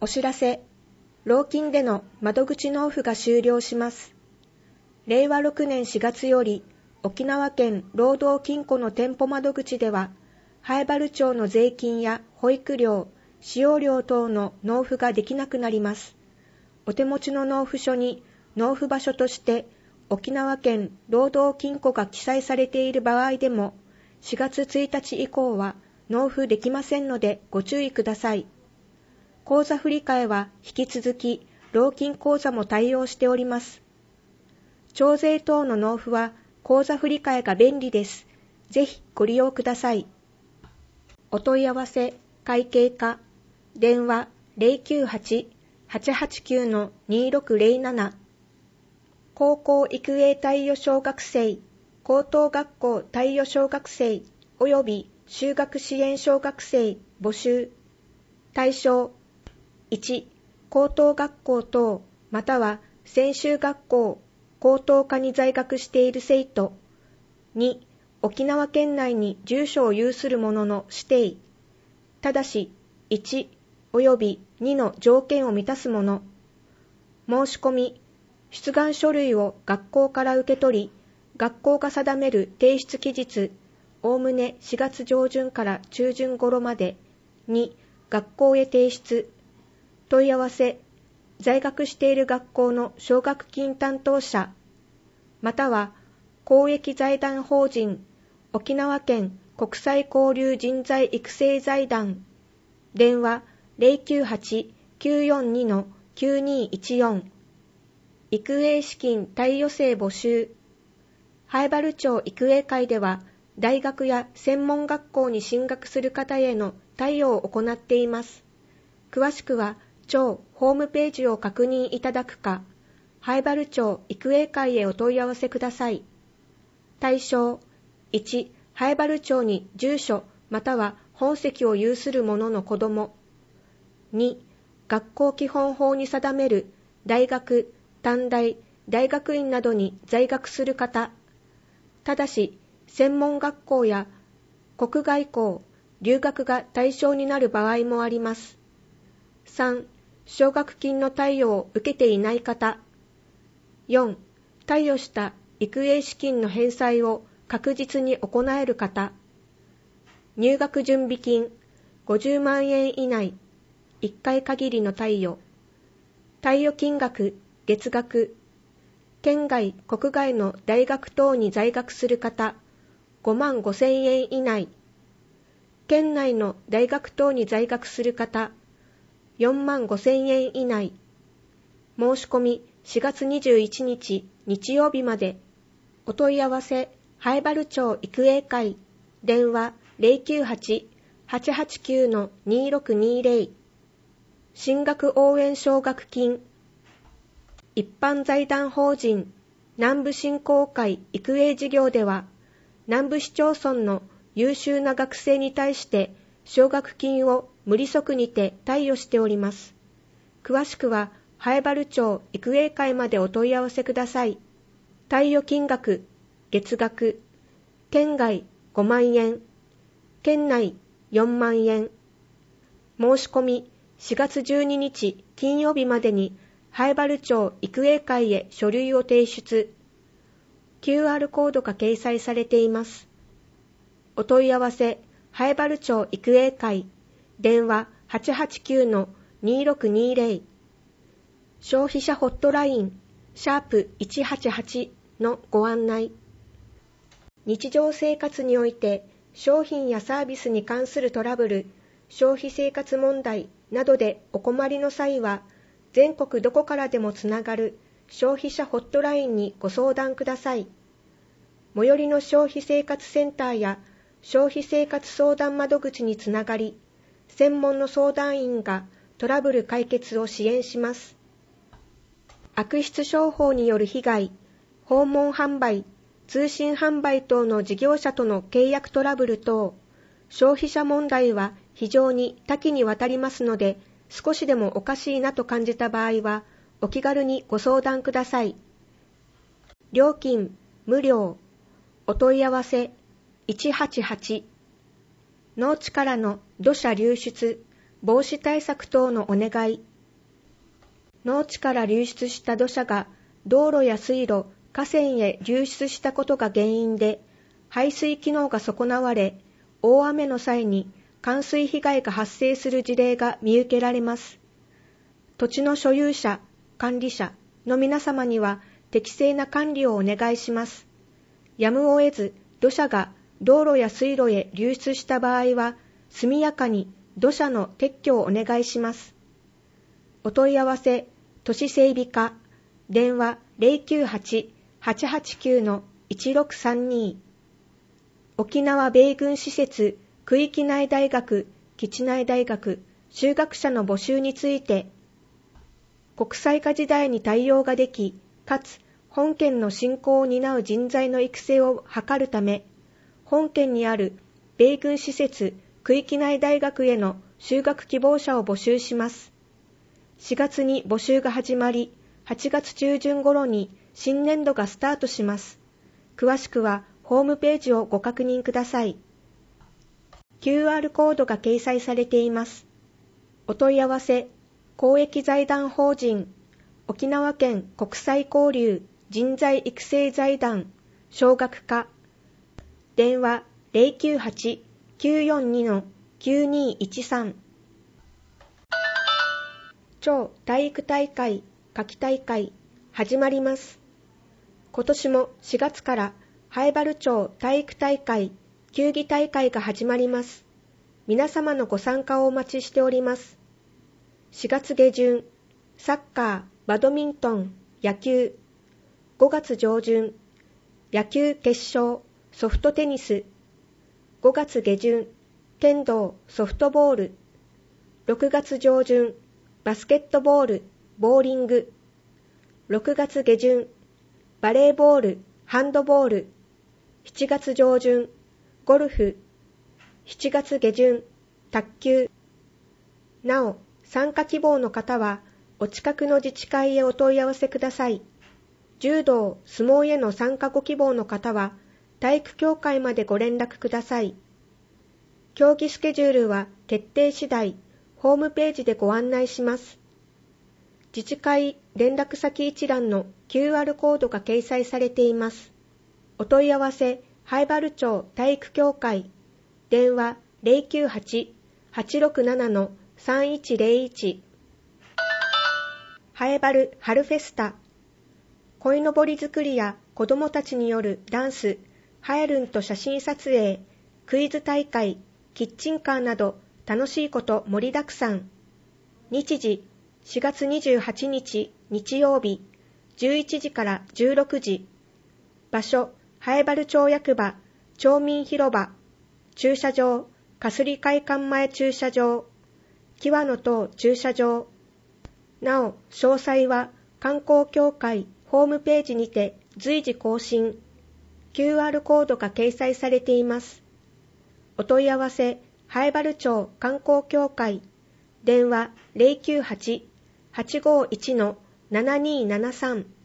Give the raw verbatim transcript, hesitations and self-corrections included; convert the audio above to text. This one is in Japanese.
お知らせ、老金での窓口納付が終了します。れいわろくねんしがつより、沖縄県労働金庫の店舗窓口では、南風原町の税金や保育料、使用料等の納付ができなくなります。お手持ちの納付書に納付場所として沖縄県労働金庫が記載されている場合でも、しがつついたち以降は納付できませんのでご注意ください。口座振替は引き続き老金口座も対応しております。徴税等の納付は口座振替が便利です。ぜひご利用ください。お問い合わせ、会計課、電話 ゼロきゅうはち はちはちきゅう にろくゼロなな、高校育英貸与小学生、高等学校貸与小学生および就学支援小学生募集。対象いち、高等学校等または専修学校、高等科に在学している生徒。に、沖縄県内に住所を有する者の指定。ただし、いちおよびにの条件を満たす者。申し込み、出願書類を学校から受け取り、学校が定める提出期日、おおむねしがつ上旬から中旬頃までに学校へ提出。問い合わせ、在学している学校の奨学金担当者、または公益財団法人沖縄県国際交流人材育成財団、電話 ゼロきゅうはち きゅうよんに きゅうにいちよん、育英資金貸与生募集。南風原町育英会では、大学や専門学校に進学する方への貸与を行っています。詳しくは、町ホームページを確認いただくか、南風原町育英会へお問い合わせください。対象いち、南風原町に住所または本籍を有する者の子ども。に、学校基本法に定める大学、短大、大学院などに在学する方。ただし、専門学校や国外校、留学が対象になる場合もあります。さん、奨学金の貸与を受けていない方。よん、貸与した育英資金の返済を確実に行える方。入学準備金ごじゅうまんえん以内、いっかい限りの貸与。貸与金額、月額。県外・国外の大学等に在学する方、ごまんごせんえん以内。県内の大学等に在学する方、よんまんごせんえん以内。申し込みしがつにじゅういちにち日曜日まで。お問い合わせ、南風原町育英会、電話 ゼロきゅうはち はちはちきゅう にろくにゼロ。進学応援奨学金。一般財団法人南部振興会育英事業では、南部市町村の優秀な学生に対して奨学金を無利息にて貸与しております。詳しくは南風原町育英会までお問い合わせください。貸与金額、月額、県外ごまんえん、県内よんまんえん。申し込みしがつじゅうににち金曜日までに南風原町育英会へ書類を提出。キューアール コードが掲載されています。お問い合わせ、南風原町育英会、電話 はちはちきゅう にろくにゼロ。消費者ホットライン、シャープいちはちはちのご案内。日常生活において、商品やサービスに関するトラブル、消費生活問題などでお困りの際は、全国どこからでもつながる消費者ホットラインにご相談ください。最寄りの消費生活センターや消費生活相談窓口につながり、専門の相談員がトラブル解決を支援します。悪質商法による被害、訪問販売、通信販売等の事業者との契約トラブル等、消費者問題は非常に多岐にわたりますので、少しでもおかしいなと感じた場合は、お気軽にご相談ください。料金無料。お問い合わせいちはちはち。農地からの土砂流出、防止対策等のお願い。 農地から流出した土砂が道路や水路、河川へ流出したことが原因で、排水機能が損なわれ、大雨の際に冠水被害が発生する事例が見受けられます。土地の所有者、管理者の皆様には適正な管理をお願いします。やむを得ず土砂が道路や水路へ流出した場合は、速やかに土砂の撤去をお願いします。お問い合わせ、都市整備課、電話 ゼロきゅうはち はちはちきゅう いちろくさんに。沖縄米軍施設区域内大学、基地内大学、修学者の募集について、国際化時代に対応ができ、かつ本県の振興を担う人材の育成を図るため、本県にある米軍施設区域内大学への修学希望者を募集します。しがつに募集が始まり、はちがつ中旬頃に新年度がスタートします。詳しくはホームページをご確認ください。キューアール コードが掲載されています。お問い合わせ、公益財団法人、沖縄県国際交流人材育成財団、奨学課、電話 ゼロきゅうはち きゅうよんに きゅうにいちさん。超体育大会、夏季大会、始まります。今年もしがつから南風原町体育大会、球技大会が始まります。皆様のご参加をお待ちしております。しがつ下旬、サッカー、バドミントン、野球。ごがつ上旬、野球決勝、ソフトテニス。ごがつ下旬、剣道、ソフトボール。ろくがつ上旬、バスケットボール、ボーリング。ろくがつ下旬、バレーボール、ハンドボール。しちがつ上旬、ゴルフ。しちがつ下旬、卓球。なお、参加希望の方は、お近くの自治会へお問い合わせください。柔道、相撲への参加ご希望の方は、体育協会までご連絡ください。競技スケジュールは決定次第、ホームページでご案内します。自治会連絡先一覧の キューアール コードが掲載されています。お問い合わせ、南風原町体育協会、電話 ゼロきゅうはち はちろくなな さんいちゼロいち。南風原春フェスタ、鯉のぼり作りや子どもたちによるダンス、ハエルンと写真撮影、クイズ大会、キッチンカーなど楽しいこと盛りだくさん。日時、しがつにじゅうはちにち日曜日、じゅういちじからじゅうろくじ。場所、南風原町役場、町民広場。駐車場、かすり会館前駐車場。木和野島駐車場。なお、詳細は観光協会ホームページにて随時更新。キューアール コードが掲載されています。お問い合わせ、南風原町観光協会、電話 ゼロきゅうはち はちごいち ななにーななさん。